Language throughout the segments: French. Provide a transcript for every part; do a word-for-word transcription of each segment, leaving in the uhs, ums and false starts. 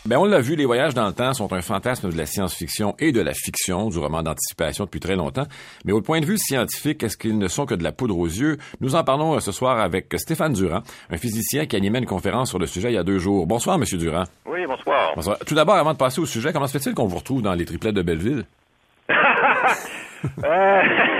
Ben, on l'a vu, les voyages dans le temps sont un fantasme de la science-fiction et de la fiction, du roman d'anticipation depuis très longtemps. Mais au point de vue scientifique, est-ce qu'ils ne sont que de la poudre aux yeux? Nous en parlons ce soir avec Stéphane Durand, un physicien qui animait une conférence sur le sujet il y a deux jours. Bonsoir, Monsieur Durand. Oui, bonsoir. Bonsoir. Tout d'abord, avant de passer au sujet, comment se fait-il qu'on vous retrouve dans les triplettes de Belleville? euh...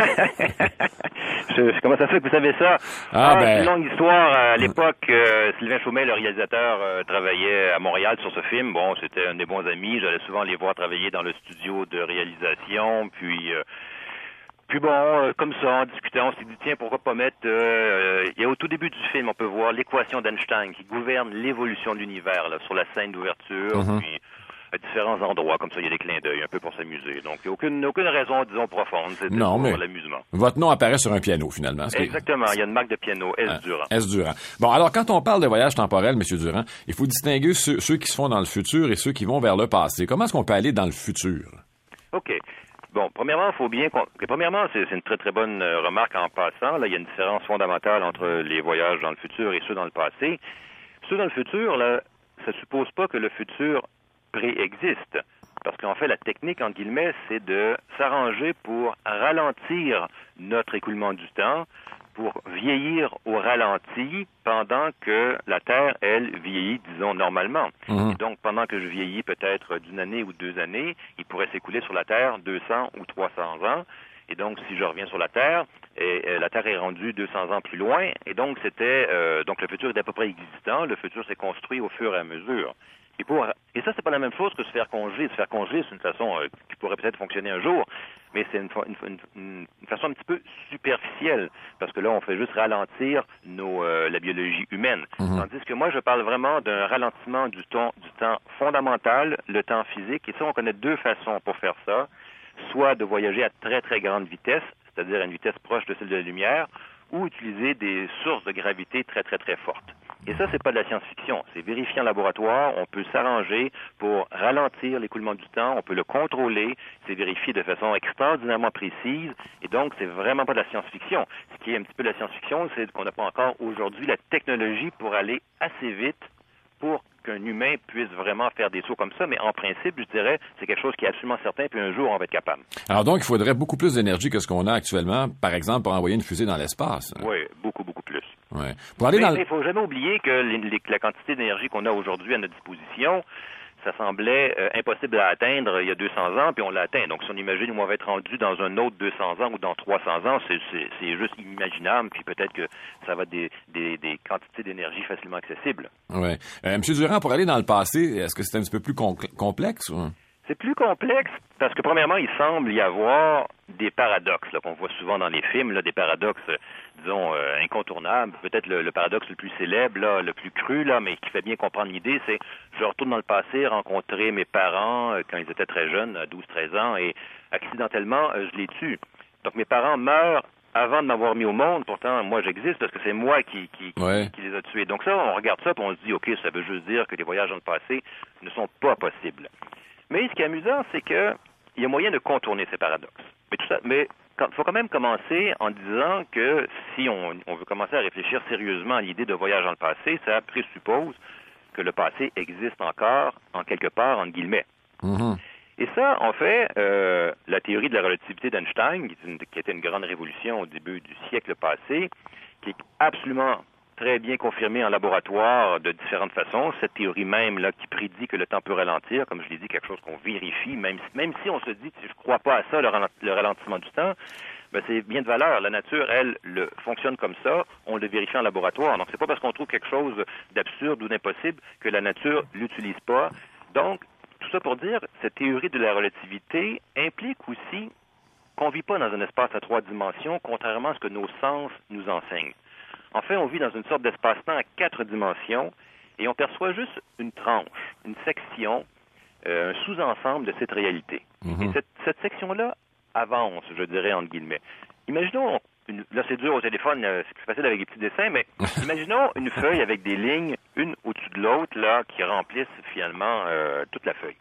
je, comment ça se fait que vous savez ça? Ah, ah ben... C'est une longue histoire. À l'époque, euh, Sylvain Chaumet, le réalisateur, euh, travaillait à Montréal sur ce film. Bon, c'était un des bons amis. J'allais souvent les voir travailler dans le studio de réalisation. Puis... Euh... Puis bon, euh, comme ça, en discutant, on s'est dit, tiens, pourquoi pas mettre... Euh, il y a au tout début du film, on peut voir l'équation d'Einstein qui gouverne l'évolution de l'univers là, sur la scène d'ouverture, mm-hmm. puis à différents endroits, comme ça, il y a des clins d'œil, un peu pour s'amuser. Donc, il n'y a aucune, aucune raison, disons, profonde, c'était non, pour mais l'amusement. Votre nom apparaît sur un piano, finalement. Exactement, il y a une marque de piano, S. Durand. S. Durand. Bon, alors, quand on parle de voyage temporel, M. Durand, il faut distinguer ceux, ceux qui se font dans le futur et ceux qui vont vers le passé. Comment est-ce qu'on peut aller dans le futur? OK. Bon, premièrement, il faut bien... Qu'on... Premièrement, c'est, c'est une très, très bonne euh, remarque en passant. Là, il y a une différence fondamentale entre les voyages dans le futur et ceux dans le passé. Ceux dans le futur, là, ça suppose pas que le futur préexiste. Parce qu'en fait, la technique, entre guillemets, c'est de s'arranger pour ralentir notre écoulement du temps, pour vieillir au ralenti pendant que la Terre, elle, vieillit, disons, normalement. Mmh. Et donc, pendant que je vieillis peut-être d'une année ou deux années, il pourrait s'écouler sur la Terre deux cents ou trois cents ans. Et donc, si je reviens sur la Terre, et, et la Terre est rendue deux cents ans plus loin, et donc c'était, euh, donc le futur est à peu près existant, le futur s'est construit au fur et à mesure. Et, pour, et ça, c'est pas la même chose que se faire congeler. Se faire congeler, c'est une façon euh, qui pourrait peut-être fonctionner un jour, mais c'est une, une, une, une façon un petit peu superficielle, parce que là, on fait juste ralentir nos, euh, la biologie humaine. Mm-hmm. Tandis que moi, je parle vraiment d'un ralentissement du temps, du temps fondamental, le temps physique, et ça, on connaît deux façons pour faire ça, soit de voyager à très, très grande vitesse, c'est-à-dire à une vitesse proche de celle de la lumière, ou utiliser des sources de gravité très, très, très fortes. Et ça, c'est pas de la science-fiction. C'est vérifié en laboratoire. On peut s'arranger pour ralentir l'écoulement du temps. On peut le contrôler. C'est vérifié de façon extraordinairement précise. Et donc, c'est vraiment pas de la science-fiction. Ce qui est un petit peu de la science-fiction, c'est qu'on n'a pas encore aujourd'hui la technologie pour aller assez vite pour qu'un humain puisse vraiment faire des sauts comme ça. Mais en principe, je dirais, c'est quelque chose qui est absolument certain, puis un jour, on va être capable. Alors donc, il faudrait beaucoup plus d'énergie que ce qu'on a actuellement, par exemple, pour envoyer une fusée dans l'espace. Oui, beaucoup, beaucoup plus. Ouais. Pour aller mais dans... il ne faut jamais oublier que les, les, la quantité d'énergie qu'on a aujourd'hui à notre disposition, ça semblait euh, impossible à atteindre il y a deux cents ans, puis on l'a atteint. Donc, si on imagine où on va être rendu dans un autre deux cents ans ou dans trois cents ans, c'est, c'est, c'est juste inimaginable, puis peut-être que ça va être des, des, des quantités d'énergie facilement accessibles. Oui. Euh, M. Durand, pour aller dans le passé, est-ce que c'est un petit peu plus con- complexe ou... C'est plus complexe parce que, premièrement, il semble y avoir des paradoxes là, qu'on voit souvent dans les films, là, des paradoxes, disons, euh, incontournables. Peut-être le, le paradoxe le plus célèbre, là, le plus cru, là, mais qui fait bien comprendre l'idée, c'est je retourne dans le passé, rencontrer mes parents euh, quand ils étaient très jeunes, à douze treize ans, et accidentellement, euh, je les tue. Donc, mes parents meurent avant de m'avoir mis au monde. Pourtant, moi, j'existe parce que c'est moi qui, qui, ouais. qui, qui les a tués. Donc ça, on regarde ça et on se dit, OK, ça veut juste dire que les voyages dans le passé ne sont pas possibles. Mais ce qui est amusant, c'est que il y a moyen de contourner ces paradoxes. Mais tout ça, mais il faut quand même commencer en disant que si on, on veut commencer à réfléchir sérieusement à l'idée de voyage dans le passé, ça présuppose que le passé existe encore, en quelque part, entre guillemets. Mm-hmm. Et ça, en fait, euh, la théorie de la relativité d'Einstein, qui, une, qui était une grande révolution au début du siècle passé, qui est absolument très bien confirmée en laboratoire de différentes façons. Cette théorie même là qui prédit que le temps peut ralentir, comme je l'ai dit, quelque chose qu'on vérifie, même, même si on se dit, si je ne crois pas à ça, le, le ralentissement du temps, ben c'est bien de valeur. La nature, elle, le, fonctionne comme ça. On le vérifie en laboratoire. Donc, c'est pas parce qu'on trouve quelque chose d'absurde ou d'impossible que la nature l'utilise pas. Donc, tout ça pour dire, cette théorie de la relativité implique aussi qu'on ne vit pas dans un espace à trois dimensions, contrairement à ce que nos sens nous enseignent. En fait, on vit dans une sorte d'espace-temps à quatre dimensions et on perçoit juste une tranche, une section, euh, un sous-ensemble de cette réalité. Mm-hmm. Et cette, cette section-là avance, je dirais, entre guillemets. Imaginons, une, là c'est dur au téléphone, euh, c'est facile avec des petits dessins, mais imaginons une feuille avec des lignes, une au-dessus de l'autre, là, qui remplissent finalement euh, toute la feuille.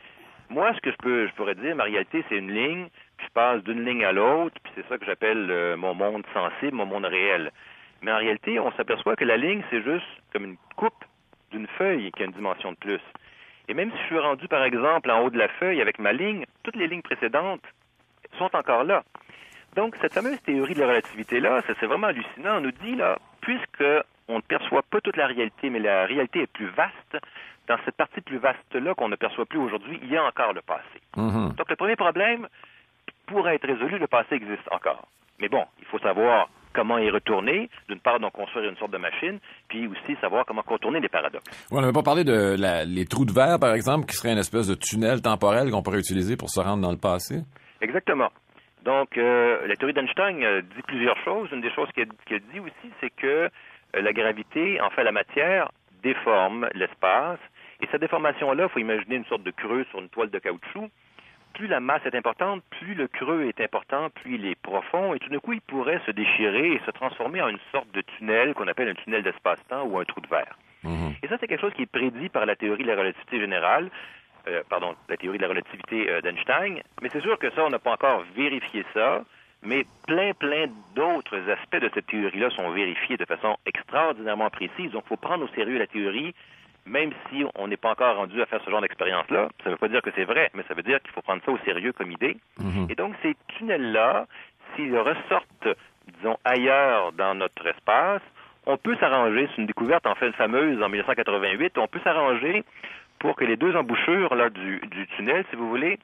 Moi, ce que je peux, je pourrais dire, ma réalité, c'est une ligne, puis je passe d'une ligne à l'autre, puis c'est ça que j'appelle euh, mon monde sensible, mon monde réel. Mais en réalité, on s'aperçoit que la ligne, c'est juste comme une coupe d'une feuille qui a une dimension de plus. Et même si je suis rendu, par exemple, en haut de la feuille avec ma ligne, toutes les lignes précédentes sont encore là. Donc, cette fameuse théorie de la relativité-là, ça, c'est vraiment hallucinant. On nous dit, là, puisque on ne perçoit pas toute la réalité, mais la réalité est plus vaste, dans cette partie plus vaste-là qu'on ne perçoit plus aujourd'hui, il y a encore le passé. Mm-hmm. Donc, le premier problème pourrait être résolu, le passé existe encore. Mais bon, il faut savoir comment y retourner, d'une part, donc construire une sorte de machine, puis aussi savoir comment contourner les paradoxes. Oui, on n'avait pas parlé de la, les trous de verre, par exemple, qui serait une espèce de tunnel temporel qu'on pourrait utiliser pour se rendre dans le passé. Exactement. Donc, euh, la théorie d'Einstein euh, dit plusieurs choses. Une des choses qu'elle, qu'elle dit aussi, c'est que euh, la gravité, en fait, la matière, déforme l'espace. Et cette déformation-là, il faut imaginer une sorte de creux sur une toile de caoutchouc. Plus la masse est importante, plus le creux est important, plus il est profond, et tout d'un coup, il pourrait se déchirer et se transformer en une sorte de tunnel qu'on appelle un tunnel d'espace-temps ou un trou de verre. Mmh. Et ça, c'est quelque chose qui est prédit par la théorie de la relativité générale, euh, pardon, la théorie de la relativité euh, d'Einstein, mais c'est sûr que ça, on n'a pas encore vérifié ça, mais plein, plein d'autres aspects de cette théorie-là sont vérifiés de façon extraordinairement précise, donc il faut prendre au sérieux la théorie. Même si on n'est pas encore rendu à faire ce genre d'expérience-là, ça ne veut pas dire que c'est vrai, mais ça veut dire qu'il faut prendre ça au sérieux comme idée. Mm-hmm. Et donc, ces tunnels-là, s'ils ressortent, disons, ailleurs dans notre espace, on peut s'arranger, c'est une découverte en fait fameuse en dix-neuf cent quatre-vingt-huit, on peut s'arranger pour que les deux embouchures là, du, du tunnel, si vous voulez,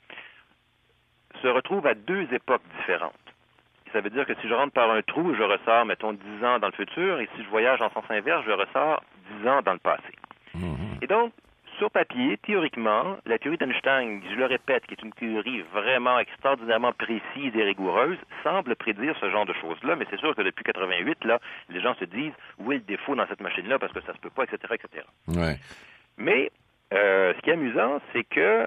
se retrouvent à deux époques différentes. Et ça veut dire que si je rentre par un trou, je ressors, mettons, dix ans dans le futur, et si je voyage en sens inverse, je ressors dix ans dans le passé. Et donc, sur papier, théoriquement, la théorie d'Einstein, je le répète, qui est une théorie vraiment extraordinairement précise et rigoureuse, semble prédire ce genre de choses-là, mais c'est sûr que depuis quatre-vingt-huit, là, les gens se disent où est le défaut dans cette machine-là parce que ça se peut pas, et cetera, et cetera. Ouais. Mais euh, ce qui est amusant, c'est que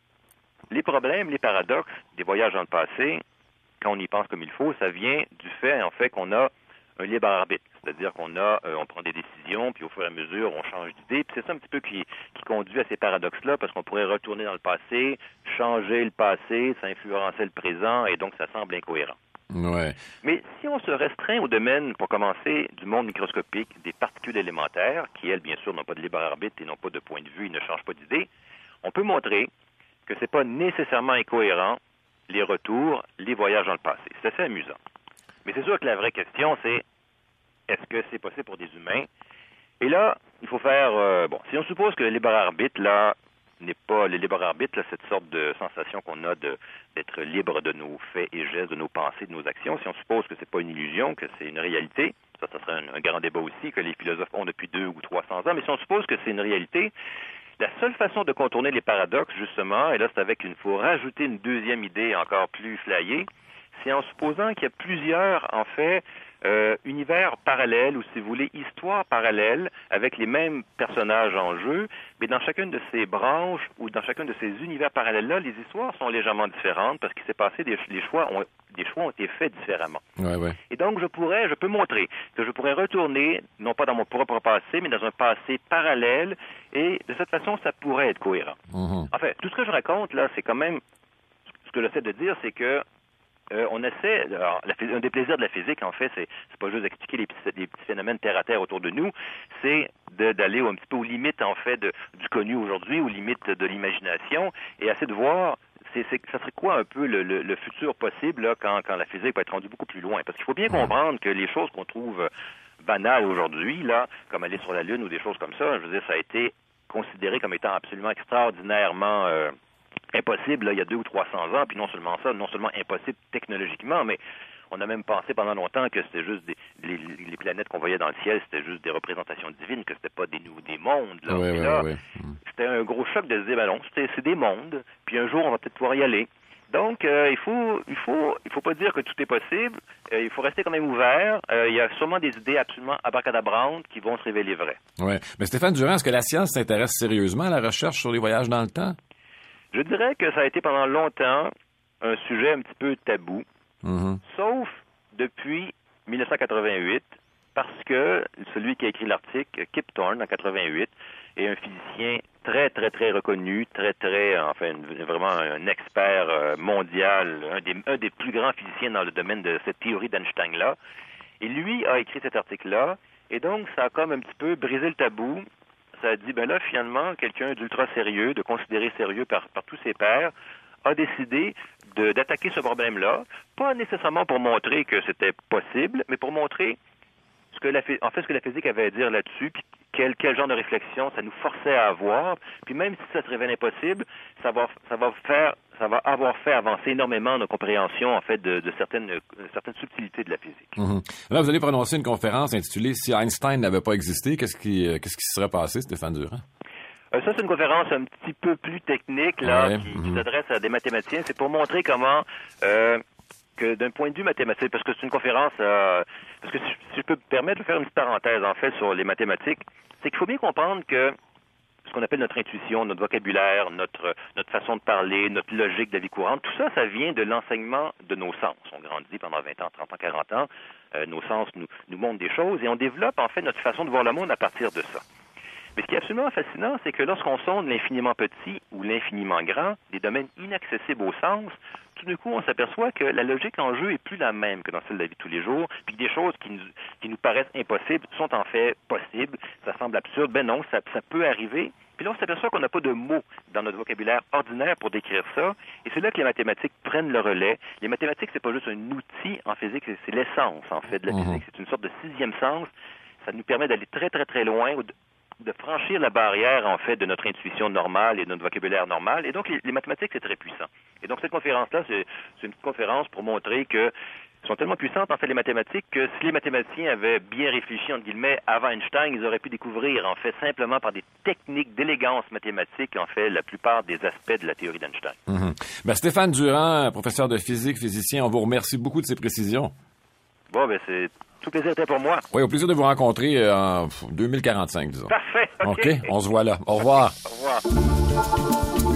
les problèmes, les paradoxes des voyages dans le passé, quand on y pense comme il faut, ça vient du fait, en fait, qu'on a un libre arbitre. C'est-à-dire qu'on a, euh, on prend des décisions, puis au fur et à mesure, on change d'idée. Puis c'est ça un petit peu qui, qui conduit à ces paradoxes-là, parce qu'on pourrait retourner dans le passé, changer le passé, ça influençait le présent, et donc ça semble incohérent. Ouais. Mais si on se restreint au domaine, pour commencer, du monde microscopique, des particules élémentaires, qui, elles, bien sûr, n'ont pas de libre arbitre et n'ont pas de point de vue, ils ne changent pas d'idée, on peut montrer que c'est pas nécessairement incohérent, les retours, les voyages dans le passé. C'est assez amusant. Mais c'est sûr que la vraie question, c'est est-ce que c'est possible pour des humains? Et là, il faut faire... Euh, bon, si on suppose que le libre arbitre, là, n'est pas... Le libre arbitre, là, cette sorte de sensation qu'on a de, d'être libre de nos faits et gestes, de nos pensées, de nos actions, si on suppose que c'est pas une illusion, que c'est une réalité, ça, ça serait un, un grand débat aussi que les philosophes ont depuis deux ou trois cents ans, mais si on suppose que c'est une réalité, la seule façon de contourner les paradoxes, justement, et là, c'est avec une... Il faut rajouter une deuxième idée encore plus flyée, c'est en supposant qu'il y a plusieurs, en fait, euh, univers parallèles, ou si vous voulez, histoires parallèles, avec les mêmes personnages en jeu, mais dans chacune de ces branches, ou dans chacun de ces univers parallèles-là, les histoires sont légèrement différentes, parce qu'il s'est passé, des, les choix ont, des choix ont été faits différemment. Ouais, ouais. Et donc, je pourrais, je peux montrer que je pourrais retourner, non pas dans mon propre passé, mais dans un passé parallèle, et de cette façon, ça pourrait être cohérent. Mm-hmm. En fait, tout ce que je raconte, là, c'est quand même, ce que j'essaie de dire, c'est que Euh, on essaie, alors, la, un des plaisirs de la physique, en fait, c'est, c'est pas juste d'expliquer les petits, les petits phénomènes terre à terre autour de nous, c'est de, d'aller un petit peu aux limites, en fait, de, du connu aujourd'hui, aux limites de l'imagination, et essayer de voir, c'est, c'est, ça serait quoi un peu le, le, le futur possible, là, quand, quand la physique va être rendue beaucoup plus loin. Parce qu'il faut bien comprendre que les choses qu'on trouve banales aujourd'hui, là, comme aller sur la Lune ou des choses comme ça, je veux dire, ça a été considéré comme étant absolument extraordinairement... Euh, impossible, là, il y a deux ou trois cents ans, puis non seulement ça, non seulement impossible technologiquement, mais on a même pensé pendant longtemps que c'était juste des, les, les planètes qu'on voyait dans le ciel, c'était juste des représentations divines, que c'était pas des, des mondes. Là. Ouais, ouais, là ouais. C'était un gros choc de se dire, ben non, c'était, c'est des mondes, puis un jour, on va peut-être pouvoir y aller. Donc, euh, il faut, il faut, il faut pas dire que tout est possible. Euh, il faut rester quand même ouvert. Euh, il y a sûrement des idées absolument abracadabrantes qui vont se révéler vraies. Ouais. Mais Stéphane Durand, est-ce que la science s'intéresse sérieusement à la recherche sur les voyages dans le temps? Je dirais que ça a été pendant longtemps un sujet un petit peu tabou, mm-hmm. sauf depuis dix-neuf cent quatre-vingt-huit, parce que celui qui a écrit l'article, Kip Thorne, en quatre-vingt-huit, est un physicien très, très, très reconnu, très, très, enfin, vraiment un expert mondial, un des, un des plus grands physiciens dans le domaine de cette théorie d'Einstein-là. Et lui a écrit cet article-là, et donc ça a comme un petit peu brisé le tabou. ça dit, ben là, finalement, quelqu'un d'ultra sérieux, de considéré sérieux par, par tous ses pairs, a décidé de, d'attaquer ce problème-là, pas nécessairement pour montrer que c'était possible, mais pour montrer ce que la, en fait, ce que la physique avait à dire là-dessus, puis quel, quel genre de réflexion ça nous forçait à avoir, puis même si ça se révèle impossible, ça va, ça va faire, ça va avoir fait avancer énormément nos compréhensions, en fait, de, de certaines, euh, certaines subtilités de la physique. Mm-hmm. Là, vous allez prononcer une conférence intitulée « Si Einstein n'avait pas existé, qu'est-ce qui, euh, qu'est-ce qui se serait passé, Stéphane Durand? » Euh, ça, c'est une conférence un petit peu plus technique, là, ouais, qui, mm-hmm. qui s'adresse à des mathématiciens. C'est pour montrer comment... Euh, que d'un point de vue mathématique, parce que c'est une conférence, euh, parce que si, si je peux me permettre de faire une petite parenthèse, en fait, sur les mathématiques, c'est qu'il faut bien comprendre que ce qu'on appelle notre intuition, notre vocabulaire, notre notre façon de parler, notre logique de la vie courante, tout ça, ça vient de l'enseignement de nos sens. On grandit pendant vingt ans, trente ans, quarante ans, euh, nos sens nous, nous montrent des choses et on développe, en fait, notre façon de voir le monde à partir de ça. Mais ce qui est absolument fascinant, c'est que lorsqu'on sonde l'infiniment petit ou l'infiniment grand, des domaines inaccessibles au sens, tout d'un coup, on s'aperçoit que la logique en jeu est plus la même que dans celle de la vie de tous les jours, puis que des choses qui nous, qui nous paraissent impossibles sont en fait possibles. Ça semble absurde. Ben non, ça, ça peut arriver. Puis là, on s'aperçoit qu'on n'a pas de mots dans notre vocabulaire ordinaire pour décrire ça. Et c'est là que les mathématiques prennent le relais. Les mathématiques, c'est pas juste un outil en physique, c'est, c'est l'essence, en fait, de la physique. C'est une sorte de sixième sens. Ça nous permet d'aller très, très, très loin, de franchir la barrière, en fait, de notre intuition normale et de notre vocabulaire normal. Et donc, les, les mathématiques, c'est très puissant. Et donc, cette conférence-là, c'est, c'est une conférence pour montrer que sont tellement puissantes, en fait, les mathématiques, que si les mathématiciens avaient bien réfléchi, entre guillemets, avant Einstein, ils auraient pu découvrir, en fait, simplement par des techniques d'élégance mathématique, en fait, la plupart des aspects de la théorie d'Einstein. Mm-hmm. Ben, Stéphane Durand, professeur de physique, physicien, on vous remercie beaucoup de ces précisions. Bon, ben, c'est... Tout plaisir était pour moi. Oui, au plaisir de vous rencontrer en deux mille quarante-cinq, disons. Parfait. OK. OK, on se voit là. Au revoir. Au revoir.